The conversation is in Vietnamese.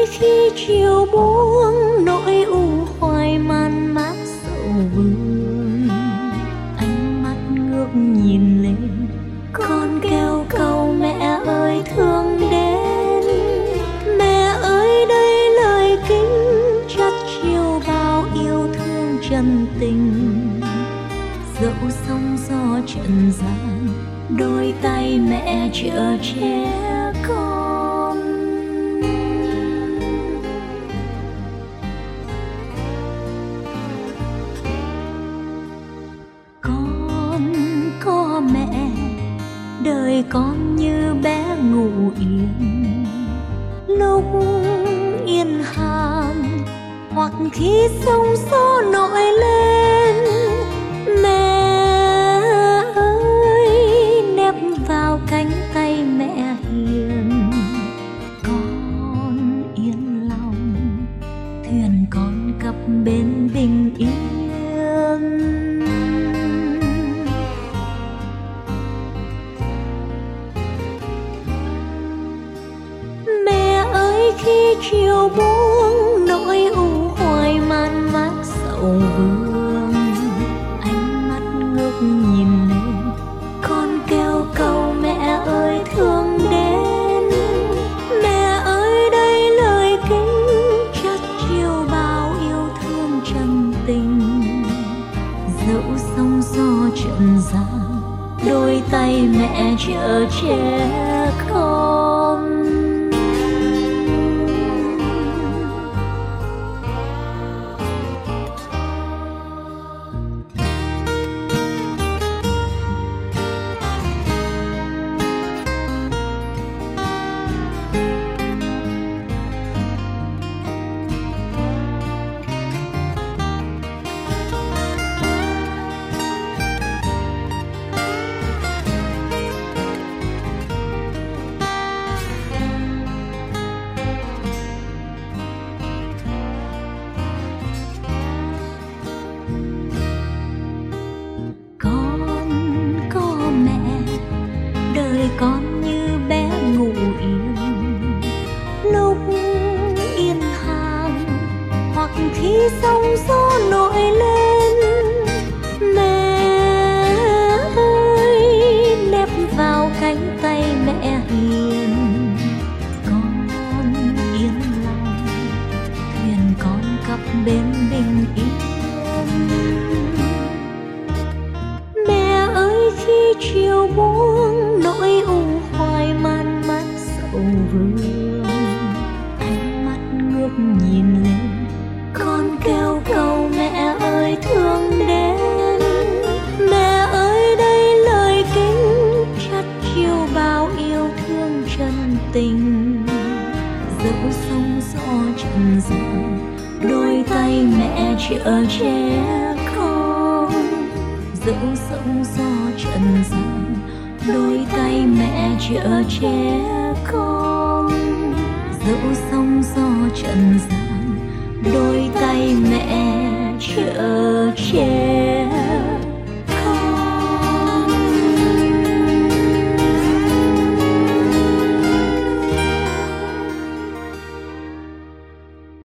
khi chiều buông nỗi u hoài man mác sầu vương, ánh mắt ngước nhìn lên con kêu cầu mẹ ơi thương đến. Mẹ ơi đây lời kính chất chiều bao yêu thương chân tình, dẫu sóng gió trần gian đôi tay mẹ chở che con. Con có mẹ, đời con như bé ngủ yên, lúc yên hàn hoặc khi sóng gió nổi lên. Mẹ ơi nép vào cánh tay mẹ hiền, con yên lòng thuyền con cập bến bình yên. Khi chiều buông nỗi u hoài man mác sầu vương, ánh mắt ngước nhìn lên con kêu cầu mẹ ơi thương đến. Mẹ ơi đây lời kính chất chiều bao yêu thương chân tình, dẫu sóng gió trần gian đôi tay mẹ chở che con. Con như bé ngủ yên, lúc yên hàn hoặc khi sóng gió nổi lên. Mẹ ơi nép vào cánh tay mẹ hiền, con yên lòng thuyền con cập bến bình yên. Mẹ ơi khi chiều buông nỗi u hoài man mác sầu vương, ánh mắt ngước nhìn lên con kêu cầu mẹ ơi thương đến. Mẹ ơi đây lời kính chất chiều bao yêu thương chân tình, dẫu sóng gió trần gian đôi tay mẹ chở che con. Dẫu sóng gió trần gian đôi tay mẹ chở che con. Dẫu sóng gió trần gian đôi tay mẹ chở che